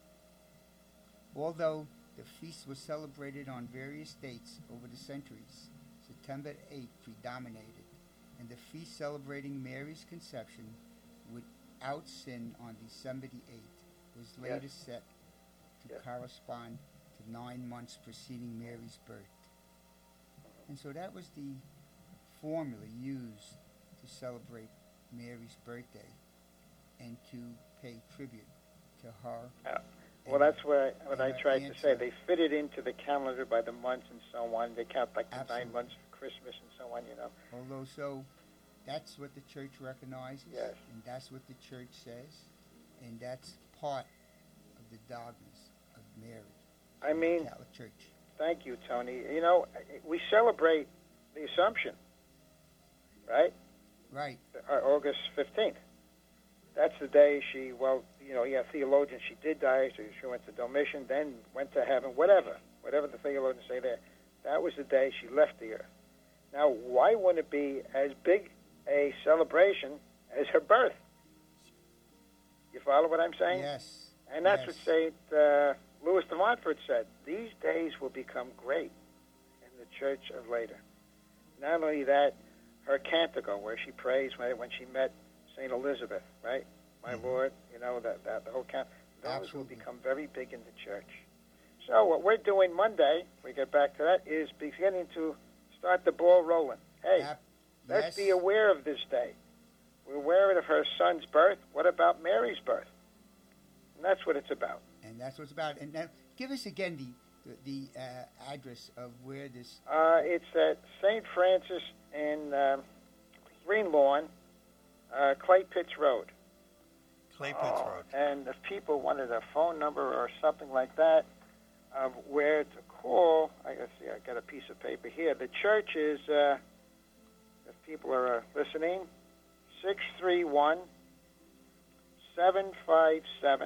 Although the feast was celebrated on various dates over the centuries, September eighth predominated, and the feast celebrating Mary's conception without sin on December the eighth was later Yes. set to Yes. correspond to nine months preceding Mary's birth. And so that was the formula used to celebrate Mary's birthday and to pay tribute to her. Uh, well, and- that's what I, what and I her tried to say. answer. They fit it into the calendar by the months and so on. They count like the Absolutely. nine months for Christmas and so on, you know. Although, so that's what the church recognizes, Yes. and that's what the church says, and that's part of the dogmas of Mary. I in the mean, Catholic Church. thank you, Tony. You know, we celebrate the Assumption, right? Right. Uh, August fifteenth. That's the day she, well, you know, yeah, theologian, she did die, so she went to Domitian, then went to heaven, whatever, whatever the theologians say there. That was the day she left the earth. Now, why wouldn't it be as big a celebration as her birth? You follow what I'm saying? Yes. And that's yes. what Saint uh, Louis de Montfort said. These days will become great in the church of later. Not only that, her canticle, where she prays when, when she met Saint Elizabeth, right? My Mhm. Lord, you know, that, that the whole count. Those Absolutely. will become very big in the church. So what we're doing Monday, we get back to that, is beginning to start the ball rolling. Hey, Yep. let's Yes. be aware of this day. We're aware of her son's birth. What about Mary's birth? And that's what it's about. And that's what it's about. And now, give us again the the, the uh, address of where this. Uh, it's at Saint Francis in um, Green Lawn, uh, Clay Pitts Road. Clay Pitts Oh, Road. And if people wanted a phone number or something like that, of where to call, I gotta see, I got a piece of paper here. The church is, uh, if people are uh, listening, six three one, seven five seven,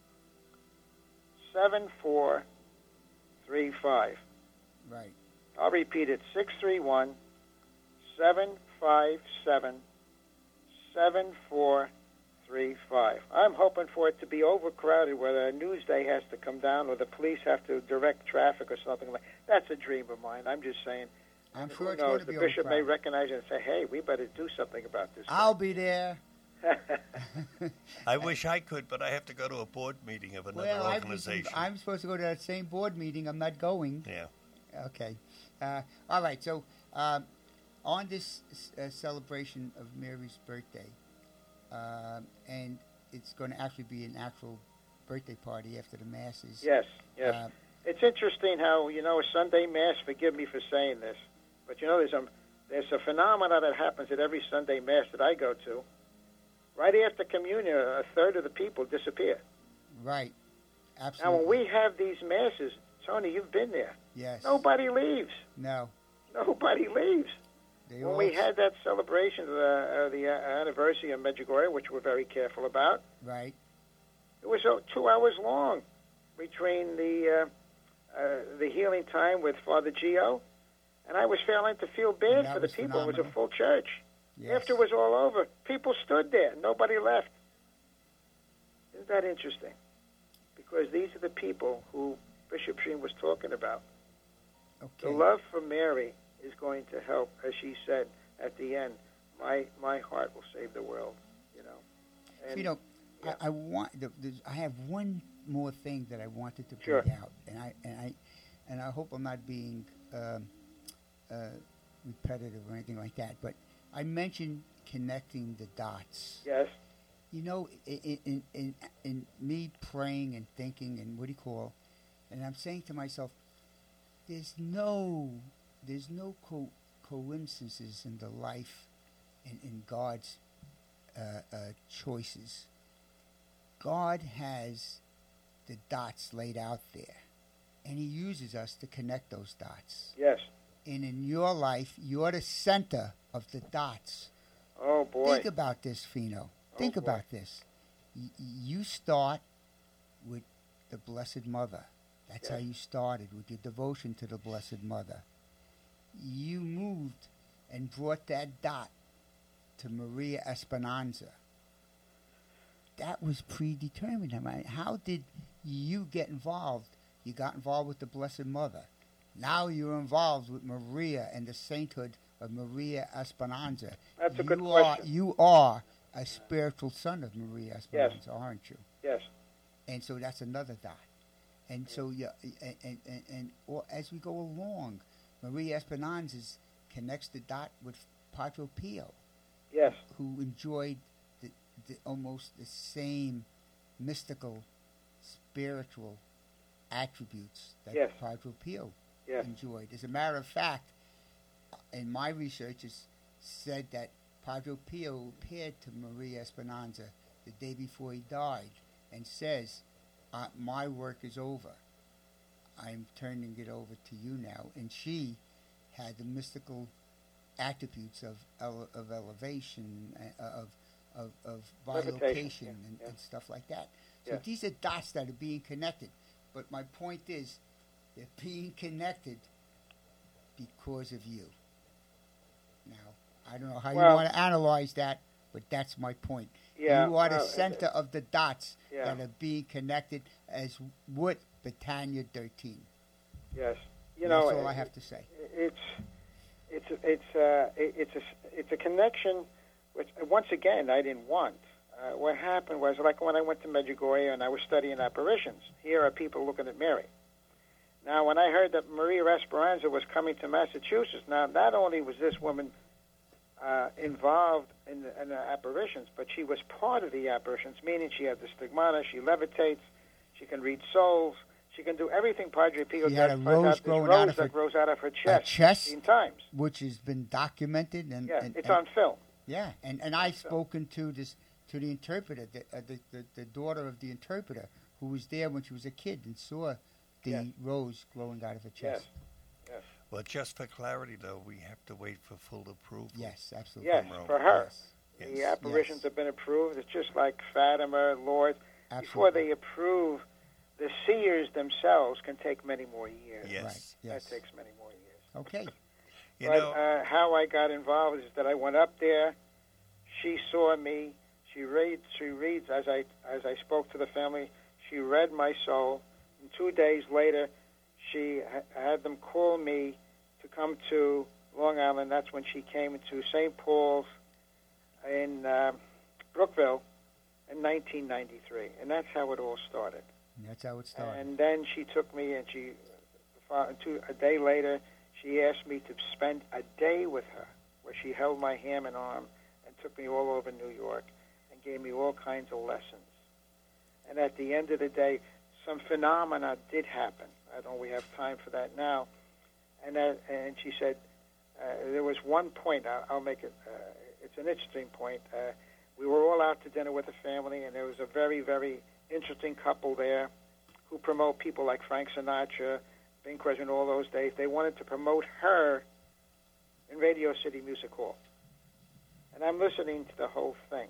seven four three five. Right. I'll repeat it, six three one, seven five seven, seven four three five. I'm hoping for it to be overcrowded where the news day has to come down or the police have to direct traffic or something like that. That's a dream of mine. I'm just saying. I'm Who sure it's knows? going to The be bishop may overcrowded. recognize it and say, hey, we better do something about this. I'll be there. I wish I could, but I have to go to a board meeting of another well, organization. I'm, I'm supposed to go to that same board meeting. I'm not going. Yeah. Okay. Uh, all right. So um, on this uh, celebration of Mary's birthday, uh, and it's going to actually be an actual birthday party after the masses. Yes, yes. Uh, It's interesting how, you know, a Sunday Mass, forgive me for saying this, but, you know, there's a, there's a phenomena that happens at every Sunday Mass that I go to. Right after communion, a third of the people disappear. Right. Now, Absolutely. when we have these Masses, Tony, you've been there. Yes. Nobody leaves. No. Nobody leaves. They When all we had that celebration of the, uh, the uh, anniversary of Medjugorje, which we're very careful about, Right. it was uh, two hours long between the uh, uh, the healing time with Father Gio, and I was failing to feel bad That for the was people. It was a phenomenal. full church. Yes. After it was all over, people stood there. Nobody left. Isn't that interesting? Because these are the people who Bishop Sheen was talking about. Okay. The love for Mary is going to help, as she said at the end, my my heart will save the world, you know. And, you know, yeah. I, I want. the- there's- I have one more thing that I wanted to Sure. bring out, and I and I and I hope I'm not being um, uh, repetitive or anything like that. But I mentioned connecting the dots. Yes, You know, in in in, in me praying and thinking and what do you call, and I'm saying to myself, there's no there's no co- coincidences in the life and in God's uh, uh, choices. God has the dots laid out there, and He uses us to connect those dots. yes. And in your life, you're the center of the dots. Oh, boy. Think about this, Fino. Think boy. about this. Y- you start with the Blessed Mother. That's how Yes. you started, with your devotion to the Blessed Mother. You moved and brought that dot to Maria Esperanza. That was predetermined. I mean, how did you get involved? You got involved with the Blessed Mother. Now you're involved with Maria and the sainthood of Maria Esperanza. That's a you good are, question. You are a spiritual son of Maria Esperanza, aren't you? Yes, And so that's another dot. And so, yeah, and, and, and, and or as we go along, Maria Esperanza connects the dot with Padre Pio, yes, who enjoyed the, the, almost the same mystical, spiritual attributes that Yes. Padre Pio yes. enjoyed. As a matter of fact, in my research, it's said that Padre Pio appeared to Maria Esperanza the day before he died and says, uh, my work is over. I'm turning it over to you now. And she had the mystical attributes of ele- of elevation, uh, of of, of Levitation, bilocation, yeah, and, yeah. and stuff like that. So Yeah. these are dots that are being connected. But my point is, they're being connected because of you. Now, I don't know how Well- you want to analyze that, but that's my point. Yeah, you are the well, center it- of the dots Yeah. that are being connected as would Britannia thirteen. Yes. You That's know, all I it- have to say. it's it's it's uh, it- it's a it's a connection which once again I didn't want. Uh, what happened was, like when I went to Medjugorje and I was studying apparitions. Here are people looking at Mary. Now, when I heard that Maria Esperanza was coming to Massachusetts, now not only was this woman uh, involved in the, in the apparitions, but she was part of the apparitions, meaning she had the stigmata, she levitates, she can read souls, she can do everything Padre Pio She does. had a Find rose out this growing rose out of that her- grows out of her chest, chest? fifteen times. Which has been documented and Yeah, and, it's and- on film. Yeah, and, and I've spoken to this to the interpreter, the, uh, the, the the daughter of the interpreter, who was there when she was a kid and saw the Yes. rose growing out of her chest. Yes. Well, just for clarity, though, we have to wait for full approval. Yes, absolutely. Yes, Rome. for her. Yes. Yes. The apparitions Yes. have been approved. It's just like Fatima, Lourdes. Before Absolutely. they approve, the seers themselves can take many more years. Yes. Right. Yes. That takes many more years. Okay. You but know, uh, how I got involved is that I went up there. She saw me. She reads. She reads as I as I spoke to the family. She read my soul. And two days later, she ha- had them call me to come to Long Island. That's when she came to Saint Paul's in uh, Brookville in nineteen ninety-three, and that's how it all started. And that's how it started. And then she took me, and she, two, a day later, she asked me to spend a day with her, where she held my hand and arm and took me all over New York and gave me all kinds of lessons. And at the end of the day, some phenomena did happen. I don't know we have time for that now. And that, and she said, uh, there was one point, I'll, I'll make it, uh, it's an interesting point. Uh, we were all out to dinner with the family, and there was a very, very interesting couple there who promote people like Frank Sinatra, Bing Crosby, all those days. They wanted to promote her in Radio City Music Hall. And I'm listening to the whole thing.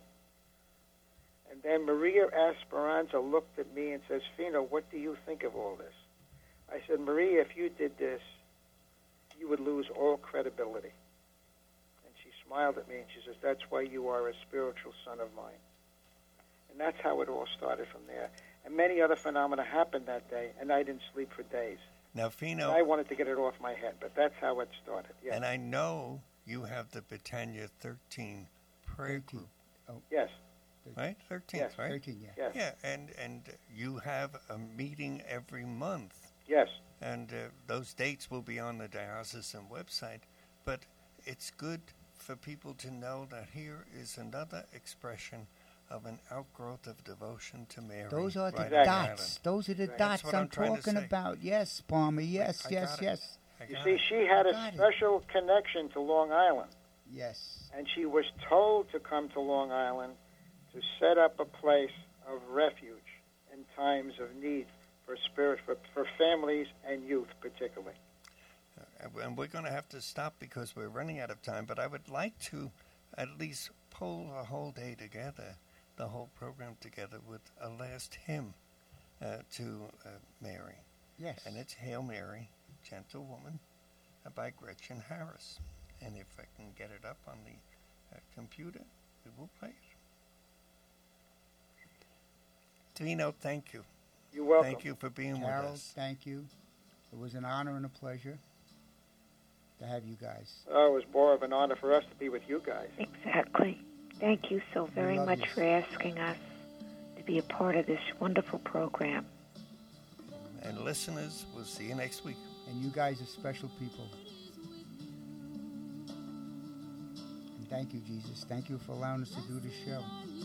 And then Maria Esperanza looked at me and says, Fino, what do you think of all this? I said, Maria, if you did this, you would lose all credibility. And she smiled at me and she says, that's why you are a spiritual son of mine. And that's how it all started from there. And many other phenomena happened that day, and I didn't sleep for days. Now, Fino... And I wanted to get it off my head, but that's how it started. Yes. And I know you have the Britannia thirteen prayer group. Oh. Yes. Right? thirteen, yes. right? thirteen, yeah. Yes. Yeah, and, and you have a meeting every month. Yes. And uh, those dates will be on the diocesan website. But it's good for people to know that here is another expression of an outgrowth of devotion to Mary. Those are the right on dots. Island. Those are the Right. dots That's what I'm, I'm trying to talking say. about. Yes, Palmer. Yes, I yes, got it. yes. I You got see, it. she had a Got it. special connection to Long Island. Yes. And she was told to come to Long Island to set up a place of refuge in times of need for spirit, for, for families and youth particularly. Uh, and we're going to have to stop because we're running out of time, but I would like to at least pull a whole day together, the whole program together with a last hymn uh, to uh, Mary. Yes. And it's Hail Mary, Gentle Woman, uh, by Gretchen Harris. And if I can get it up on the uh, computer, we will play it. Fino, thank you. You're welcome. Thank you for being Carol, with us. thank you. It was an honor and a pleasure to have you guys. Oh, it was more of an honor for us to be with you guys. Exactly. Thank you so very love much you. for asking us to be a part of this wonderful program. And listeners, we'll see you next week. And you guys are special people. And thank you, Jesus. Thank you for allowing us to do this show.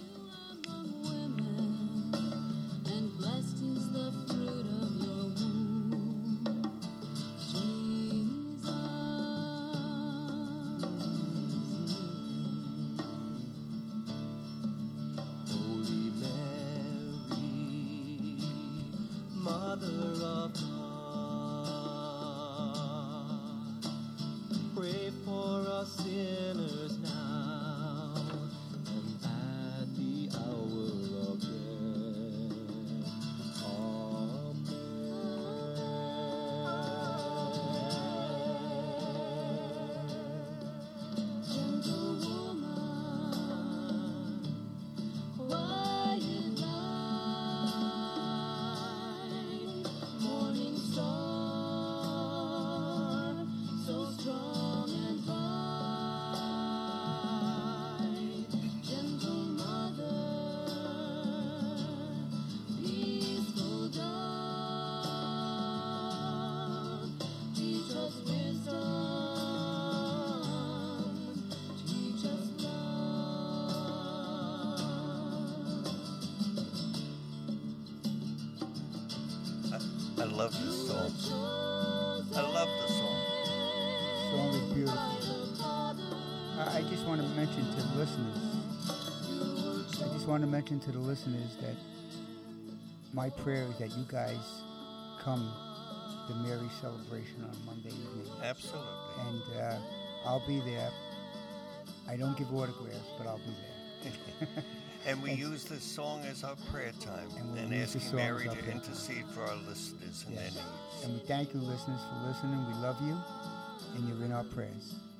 And blessed is the fruit of your womb, Jesus. Holy Mary, Mother of God, pray for us sinners now and at the hour of death. Amen. Gentle woman, quiet light, morning star, so strong and bright. Gentle mother, peaceful dove, teach us wisdom, teach us love. I, I love this song. I love the song. Song is beautiful. I, I just want to mention to the listeners, I just want to mention to the listeners that my prayer is that you guys come to Mary's celebration on Monday evening. Absolutely. And uh, I'll be there. I don't give autographs, but I'll be there. And we use this song as our prayer time And and, we'll use the asking song Mary as our to prayer intercede for our listeners and their Yes. needs. And we thank you, listeners, for listening. We love you, and you're in our prayers.